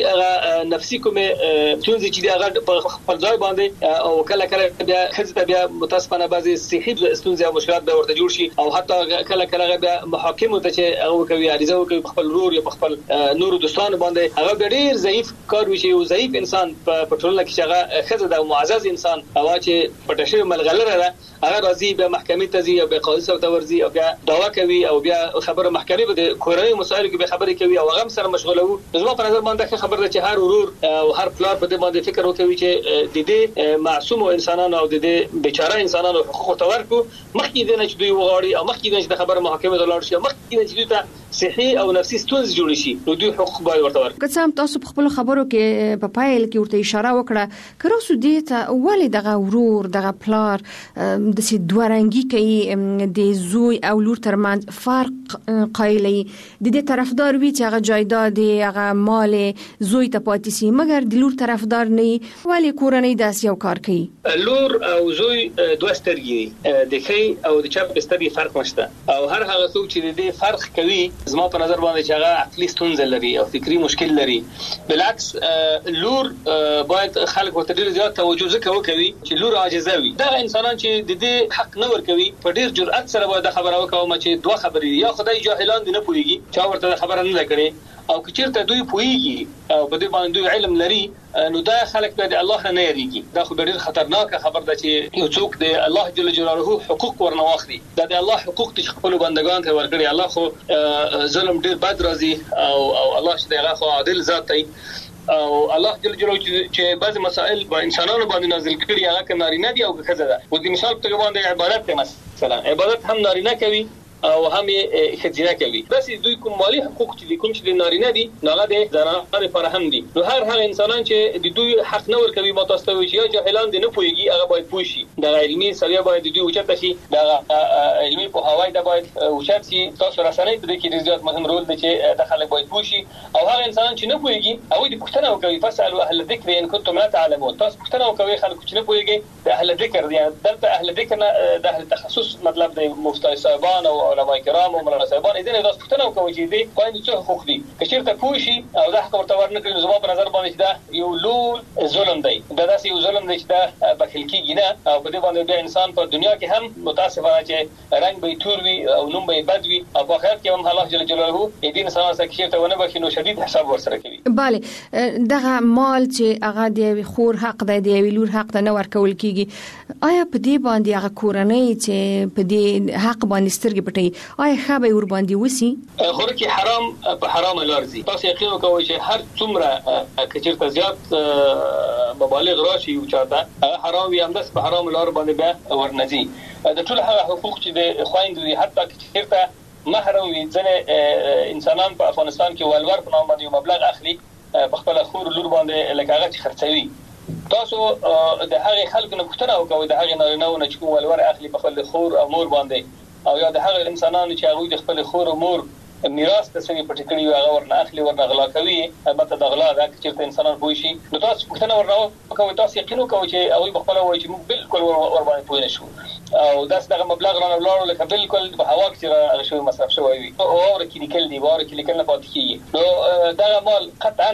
دغه نفسي کوم ستونزې چې هغه په خپل ځای باندې او کله کله بیا خځه بیا متاسفانه بعضي صحي ستونزې او مشکلات به ورته جوړ شي او حتی کله کله بیا محاکم ته چې هغه کوي عریضه کوي خپل رور یا خپل نور دوستانو باندې هغه ډیر ضعیف کار وشي او ضعیف انسان په ټولنه کې هغه خځه د معزز انسان او چې پټشه ملغلره ده هغه راځي به محکمې ته ځي او به قاضي سره ورځي او بیا دعوا کوي او بیا خبره محکمې به کورنۍ مسایل کې به خبرې کوي او هغه سره مشغوله وو زما په نظر باندې خبره ده چې هر ورور او هر پلار په دې باندې فکر وکوي چې د دې معصوم انسانانو او د دې بیچاره انسانانو حقوق تورکو مخکې د نه چې دوی وغواړي او مخکې د چې خبره محکمې ته لاړ شي مخکې د چې دوی ته صحي او نفسي ستونزې جوړ شي نو دوی حقوق باید ورته ورکړي که څه هم تاسو په خپل خبرو کې په پایل کې ورته اشاره وکړه که راسو دې ته ولې دغه ورور دغه پلار د سي دوه رنګي کوي د زوی او لور ترمنځ فرق قایلي د دې طرفدار وي چې هغه جایداد هغه مال زوی ته پاتې سي مګر د لور طرفدار نه ولې کورنۍ داس یو کار کوي لور او زوی دوه سترګې د خې او د چپ سترګې فرق نشته او هر هغه څوک چې د دې فرق کوي زما په نظر باندې چې هغه عقلي ستونزه لري او فکری مشکل لري بالعکس لور باید خلک ورته ډیر زیات توجه وکوي چې لور عاجزه وي دا انسانان چې د دې حق نه ورکوي په ډیر جرأت سره باید خبره وکوي چې دوه خبرې یا خدای جاهلان دي نه پوهیږي چې ورته خبره نه کړي او که چیرته دوی پوهیږي او په دې باندې دوی علم لري نو دا خلک به الله نه یریږي دا خو ډیر خطرناک خبر ده چې یو څوک د الله جل جلاله حقوق ورنواخلي دا د الله حقوق چې خپل بندگان ته ورګړي الله خو ظلم ډیر بد راځي او الله چې هغه خو عادل ذات دی او الله جل جلاله چې بعض مسائل په انسانانو باندې نازل کړي هغه ک نارینه دي او خزه ده او د مثال په باندې عبادت مثلا عبادت هم نارینه کوي او هم خځینه کوي بس دوی کوم مالی حقوق چې کوم چې نارینه دي هغه د زنانو لپاره هم دي نو هر انسانان چې د دوی حق نه ورکوي متاسفه وي چې جاهلان دي نه پوهیږي هغه باید پوه شي د علمي سریه باید دوی اوچت شي د علمي په هوای د باید اوچت شي تاسو رسنۍ په دې کې ډېر مهم رول دی چې د خلک باید پوه شي او هغه انسان چې نه پوهیږي او د پښتنه وکوي فسالو اهل الذکر ان کنتم لا تعلمون تاسو پښتنه وکوي خلک چې نه پوهیږي د اهل ذکر دي دلته اهل ذکر د اهل تخصص مطلب د مفتي صاحبان او علماء کرام او مولانا صاحبان دې نه تاسو پوښتنه وکړئ چې دې خويندو څه حقوق دي که چیرته پوه شي او دا حق ورته ورنکړي زما په نظر باندې دا یو لوی ظلم دی دا داسې یو ظلم دی چې دا بخیل کیږي نه او په دې باندې بیا انسان په دنیا کې هم متاسفانه چې رنگ به تور وي او نوم به بد وي او په آخرت کې هم الله جل جلاله دې انسان سره چې ونه بخي نو شدید حساب ورسره کوي. bale دغه مال چې هغه د خور حق دی د ویلور حق ته نه ورکول کیږي آیا په دې باندې هغه کورنۍ چې په دې حق باندې سترګې پټي آیا خبر ور باندې وسی خور کې حرام په حرام لارځي تاسو یقین وکوئ چې هر څومره کچرته زیات مبالغ راشي او چاته هغه حرام وي همداس په حرام لار باندې به ورنځي د ټول هغه حقوق چې د خويندو حتی کچرته محرم وي ځنه انسانان په افغانستان کې ولور په نوم باندې مبلغ اخلي په خپل خور لور باندې لکه هغه چې خرڅوي تاسو د هغه خلکو نه پوښتنه وکړئ د هغه نارینه‌و نه چې کوم ولور اخلي په خپل خور او مور باندې او یا د هغه انسانانو چې هغه د خپل خور او مور میراث ته سوي پټ کړی هغه ورنه اخلي ورنه غلا کوي البته د غلا د چې انسانان پوي شي نو تاسو پوښتنه ورنه تاسو یقین وکړئ چې هغه بخپل وایي چې موږ بالکل ور باندې پوي نشو او داس دغه مبلغ رانه ولاړو لکه بالکل په هوا کې هغه شوی مصرف شوی وي او ورکې لیکل دی ورکې لیکل نه پاتې کیږي نو دا مال قطعا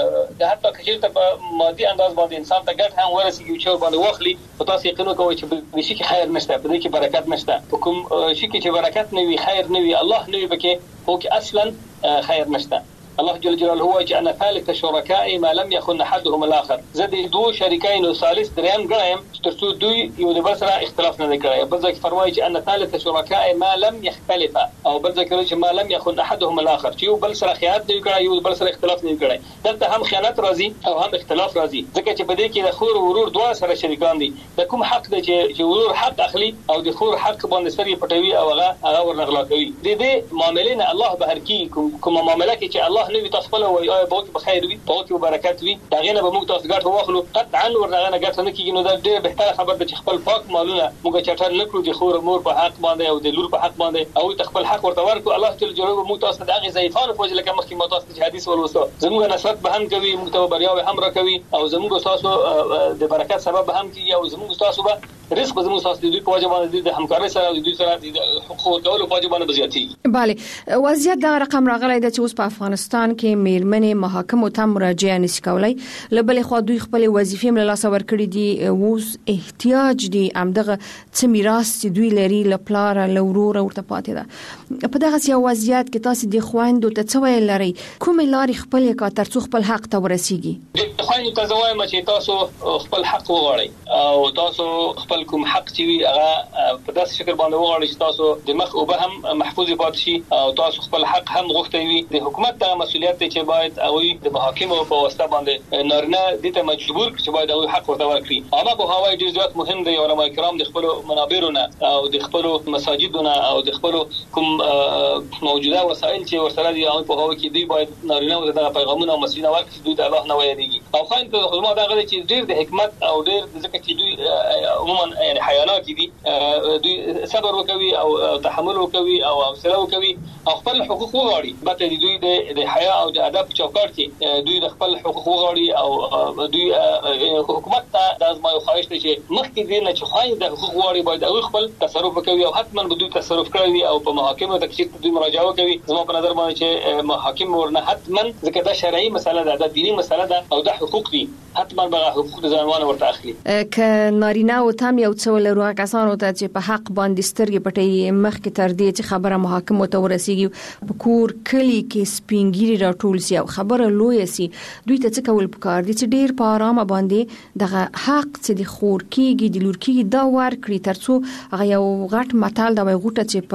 د حتی کچېرته په مادي انداز باندې انسان ته ګټ هم ورسیږي چې باندې واخلي او تاسو یقین وکړئ چې به شي کې خیر نشته په دې کې برکت نشته کوم شي کې چې برکت نه وي خیر نه وي الله نه وي بکې هو کې اصلا خیر نشته الله جل جلاله هو چې انا ثالث شركاء ما لم يخن احدهم الاخر زه د دوه شریکین او ثالث دریم غړم ترڅو دوی یو د بل سره اختلاف نه کوي بل ځکه فرمایي چې انا ثالث شركاء ما لم يختلف او بل ځکه چې ما لم يخن احدهم الاخر چې یو بل سره خیانت نه کوي یو بل سره اختلاف نه کوي دلته هم خیانت راځي او هم اختلاف راځي ځکه چې په دې کې د خور او ورور دوه سره شریکان دي د کوم حق دی چې ورور حق اخلي او د خور حق باندې سری پټوي او هغه ورنغلا کوي د دې معاملې نه الله بهر کی کوم معاملې کې چې الله نه تاسو په وای او به بخیر وي په برکت وي دا غینه به موږ تاسو ګټ واخلو قطعا ورغه نه ګټ نه کیږي نو دا ډېر بهتره خبر ده چې خپل پاک مالونه موږ چټر نه کړو د خور مور په حق باندې او د لور په حق باندې او خپل حق ورته ورکو الله جل جلاله موږ تاسو د هغه ضعیفانو په وجه لکه مخکې ما تاسو حدیث ولوسو زموږ نصرت به هم کوي موږ ته بریاوي هم را کوي او زموږ تاسو د برکت سبب هم کیږي او زموږ تاسو به رزق زموږ تاسو د دوی په وجه باندې د همکارۍ سره د دوی سره د حقوق کولو په وجه باندې زیاتېږي bale وضعیت دا رقم راغلی د چې اوس په افغانستان کې میرمنې محاکمو ته مراجعه نشي کولای لبل خو دوی خپل وظیفې مل لاس ور کړی دي اوس احتیاج دي امدغه څه میراث چې دوی لري لپلار لورور ورته پاتې ده په دغه سیاسي وضعیت کې تاسو د خويندو ته څه ویل لري کوم لاري خپل کا ترڅو خپل حق ته ورسیږي د خويندو ته زوایم چې تاسو خپل حق وغواړئ او تاسو خپل کوم حق چې وي هغه په داسې شکل باندې وغواړئ چې تاسو د مخ او به هم محفوظ پاتې شي او تاسو خپل حق هم غوښتئ وي د حکومت ته مسؤلیت چې باید او د محاکمو په واسطه باندې نارینه د ته مجبور چې باید او حق ورته ورکړي اما په هواي ډیر زیات مهم دی علماء کرام د خپل منابرونه او د خپل مساجدونه او د خپل کوم موجوده وسایل چې ورسره دي او په هوا کې دی باید نارینه د پیغامونه او مسلمانانو ورکړي دوی د الله نه ویریږي او خاين ته خدمت دغه چې ډیر د حکمت او ډیر ځکه چې دوی عموما یعنی حیانات دي دوی صبر وکوي او تحمل وکوي او حوصله وکوي او خپل حقوق وغواړي بته دوی د حیا او د ادب چوکاټ کې دوی د خپل حقوق وغواړي او دوی حکومت ته د ازمایو خواهش دي چې مخکې دې نه چې خاين د حقوق وغواړي باید او خپل تصرف وکوي او حتما به دوی تصرف کوي او په محاکمه ته چې دوی مراجعه وکوي زما په نظر باندې چې محاکم ورنه حتما ځکه دا شرعي مسله ده د دینی مسله ده او د حقوق دي حتما به حقوق د ځوانانو ورته اخلي ک نارینه او تام یو څول روغه کسانو ته چې په حق باندې سترګې پټي مخکې تر دې چې خبره محاکمه ته ورسیږي په کور کلی کې سپینګيري راټول سي او خبره لوی سي دوی ته څه کول پکار دي چې ډیر په آرامه باندې دغه حق چې د خور کېږي د لور کېږي دا ور کړی ترڅو هغه یو غټ متال دا غوټه چې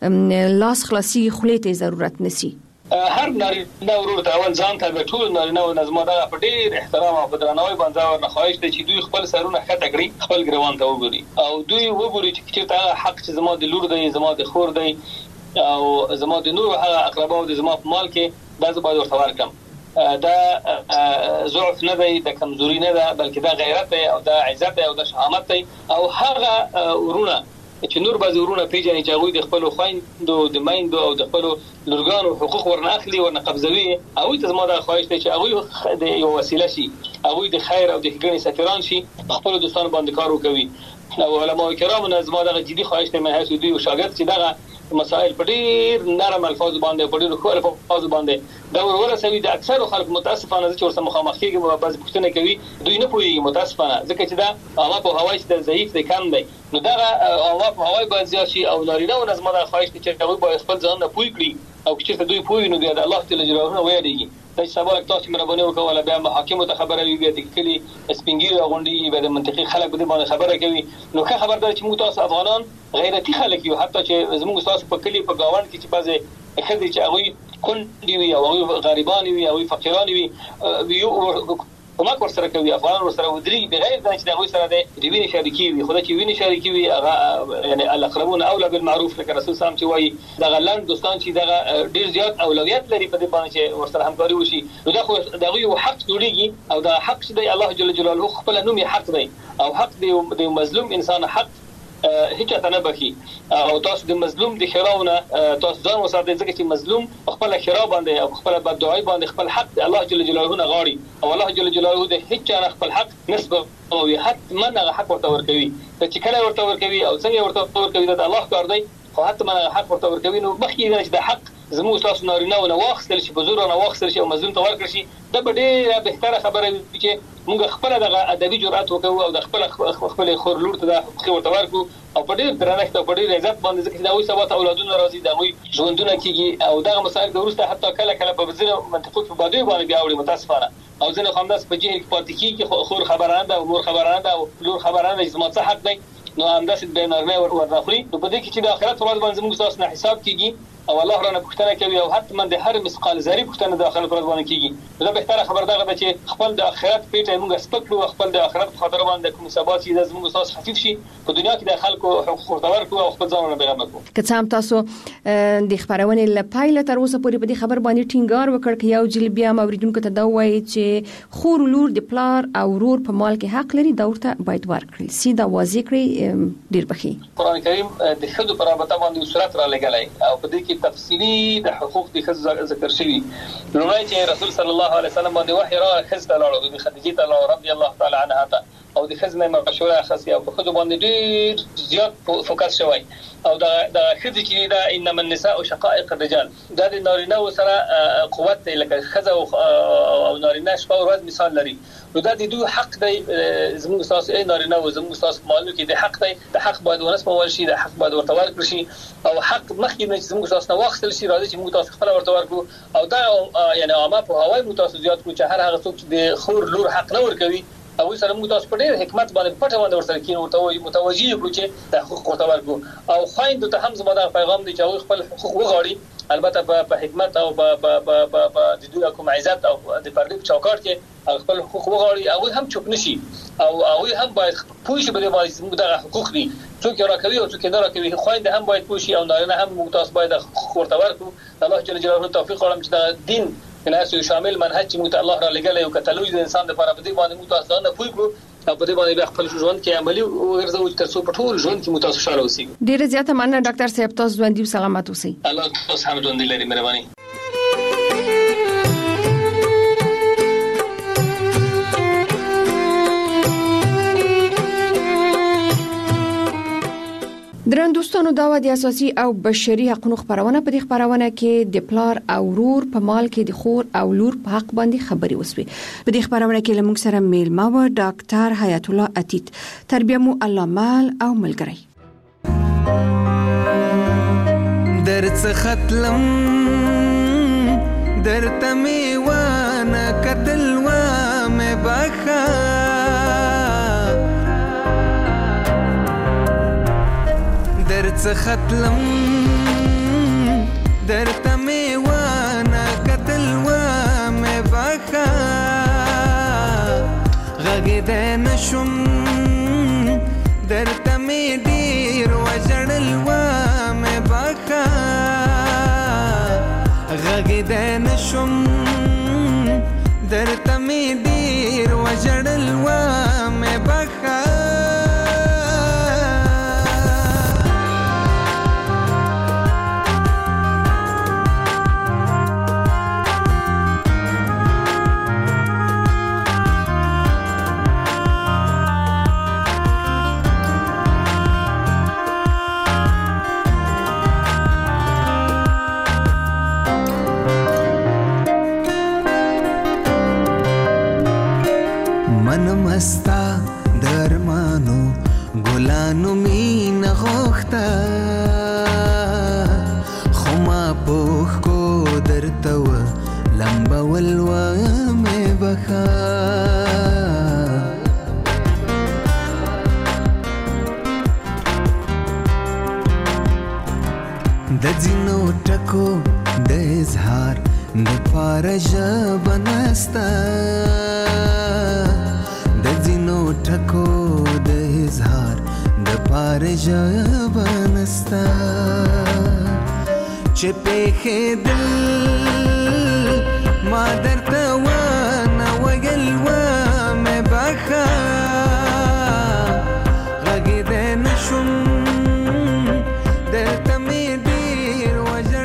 په لاس خلاصي خلیته ضرورت نسی هر نارینه ورور ته اول ځان ته ټول نارینه او نظم دا په ډیر احترام او درناوي باندې ورنه خواهش دي چې دوی خپل سرونه خطه کړی خپل ګروان ته وګوري او دوی وګوري چې تا حق چې زما د لور دی زما د خور دی او زما د نور هغه اقربا او د زما په مال کې دا زه باید ورته ورکم دا ضعف نه دی د کمزوري نه ده بلکې دا غیرت دی او دا عزت دی او دا شهامت دی او هغه ورونه چې نور بعض ورونه پیژني چې هغه د خپل خويندو د مایندو او د خپل لورګانو حقوق ورنه اخلي ورنه قبضوي او ته زما د خواهش ته چې هغه د یو وسیله شي هغه د خیر او د ښېګڼې سفیران شي خپل دوستانو باندې کار وکوي او علماء کرام نه زما د جدي خواهش ته مه هڅه دوی او شاګرد چې دغه مسائل په ډیر نرم الفاظ باندې په ډیر خو الفاظ باندې دا ورسوي د اکثر خلک متاسفانه چې ورسره مخامخ کېږي بعض پوښتنه کوي دوی نه پوهیږي متاسفانه ځکه چې دا هوا په هوای چې ضعیف دی کم دی نو دا هوا په هوای باندې زیات شي او نارینه او نظم دا خواهش چې هغه باید خپل ځان نه پوي کړي او چې دوی پوي نو د الله تعالی جلاله ویریږي دا سبا تاسو مهرباني وکړه بیا محاکم ته خبره وي د کلی سپینګیر غونډي به د منطقي خلک به باندې خبره کوي نو که خبردار چې موږ تاسو افغانان غیرتی خلک یو حتی چې زموږ تاسو په کلی په گاوند کې چې بعضه خدي چې هغه کندي وي او غریبان وي او فقیران وي یو کومک ورسره کوي افغان ورسره ودري بغیر د چې دغه سره د وینې شریکي وي خدای چې وینې شریکي وي هغه یعنی الاقربون اولى بالمعروف لکه رسول سلام چې وایي دغه لاند دوستان چې دغه ډیر زیات اولویت لري په دې باندې چې ورسره همکاري وشي نو دا خو دغه یو حق جوړیږي او دا حق چې دی الله جل جلاله خپل نوم یې حق دی او حق دی د مظلوم انسان حق هیڅ ته نه بخي او تاسو د مظلوم د خیراونه تاسو ځان وساتئ ځکه چې مظلوم خپل خیرا باندې او خپل بددعای باندې خپل حق الله جل جلاله نه غاړي او الله جل جلاله د هیڅ نه خپل حق نسبت او حتما هغه حق ورته ورکوي چې کله ورته ورکوي او څنګه ورته ورکوي دا الله کار دی خو حتما هغه حق ورته ورکوي نو مخکې چې د حق زموږ تاسو نارینه او واخستل شي په زور او واخستل شي او مظلوم ته ورکړي شي دا به ډیره بهتره خبره وي چې موږ خپل دغه ادبي جرأت وکړو او د خپل خور لور ته د حق ورته ورکړو او په ډیر درنښت او په ډیر عزت باندې ځکه دا وي سبا ته اولادونه راځي دا وي ژوندونه کیږي او دغه مسائل د ورسته حتی کله په ځینو منطقو په بادوي باندې بیا وړي متاسفانه او ځینې خامداس په جهل کې پاتې کیږي خور خبرانه ده او مور خبرانه ده او لور خبرانه چې زما څه حق دی نو همداسې به نرمه ورنخلي نو په دې کې چې د آخرت ورځ باندې موږ تاسو نه حساب کیږي او الله رانه پوښتنه کوي او حتما د هر مثقال ذره پوښتنه د آخرت ورځ باندې کیږي دا بهتره خبر ده چې خپل د آخرت پیټه موږ سپکلو خپل د آخرت خاطر باندې کوم ثبات چې د موږ تاسو خفيف شي په دنیا کې د خلکو حقوق ورکړو او خپل ځان نه بیان کړو که څام تاسو د خبرونه لپاره تر اوسه پورې په دې خبر باندې ټینګار وکړ چې یو جلبیا موریدونکو ته دا وایي چې خور لور د پلار او ورور په مال کې حق لري دا ورته باید ورکړي سیده واضح کړی ډیر بخي قران کریم د خدو پر رابطه باندې صورت را لګلای او په دې کې تفصیلی د حقوق د خزر ذکر شوی لومړی چې رسول صلی الله علیه وسلم باندې وحی را خزته لاړو د خدیجه رضی الله تعالی عنها ته او د خزنه مشوره خاصه او په خدو باندې ډیر زیات فوکس شوی او دا خزي چې دا انما النساء شقائق الرجال دا د نارینه سره قوت لکه خزه او نارینه شپه او ورځ مثال لري نو دا د دوی حق دی زموږ تاسو نارینه او زموږ تاسو مالو کې د حق دی د حق باید ونسمول شي د حق باید ورته ورکړي شي او حق مخکې نه چې زموږ تاسو نه واخستل شي راځي چې موږ تاسو خپل ورته ورکړو او دا یعنی عامه په هوای موږ تاسو زیات کو چې هر هغه څوک چې د خور لور حق نه ورکوي او سره موږ تاسو په ډېر حکمت باندې پټه باندې ورسره کینو ورته متوجي کړو چې د حقوق ورته ورکړو او خاين د هم زموږ پیغام دی چې خپل حقوق وغواړي البته په حکمت او په د دوی کوم عزت او د پردي چوکاټ کې خپل حقوق وغواړي او هم چوپ نشي او هم باید پوه شي په دې موږ د حقوق دي څوک راکوي او څوک نه راکوي خاين هم باید پوه شي او نارینه هم موږ تاسو باید حقوق ورته ورکړو الله جل جلاله توفیق ورکړي چې د دین ناس شامل منهج چې موږ الله را لګلې او کتلوي د انسان لپاره په دې باندې موږ تاسو نه پوي کړو او په دې باندې خپل ژوند کې عملی وګرځو چې تاسو په ټول ژوند کې موږ تاسو خوشاله اوسئ. ډیره زیاته مننه ډاکټر صاحب تاسو ژوند دي سلامت اوسئ. الله تاسو هم ژوند لري مهرباني. درن دوستانو دا د اساسي او بشري حقوقو خبرونه په دې خبرونه کې د پلار او ورور په مال کې د خور او لور په حق باندې خبري وسوي. په دې خبرونه کې لمونږ سره میلمه و ډاکټر حیات الله عتیت تربیه مو الله مال او ملګری. درڅ ختلم درته میوانه کتل و مې باخا درڅ ختلم درته میوانه کتل و مې باخا غږېدی نشم درته مې ډېر وژړل و مې باخا غږېدی نشم درته مې ډېر وژړل و مې باخا پوخ کو درته و لمبول و مې بخا د ځینو ټکو د اظهار د پاره ژبه نسته د ځینو ټکو د اظهار د پاره ژبه نسته چې پېښېدل ما درته ونه ویل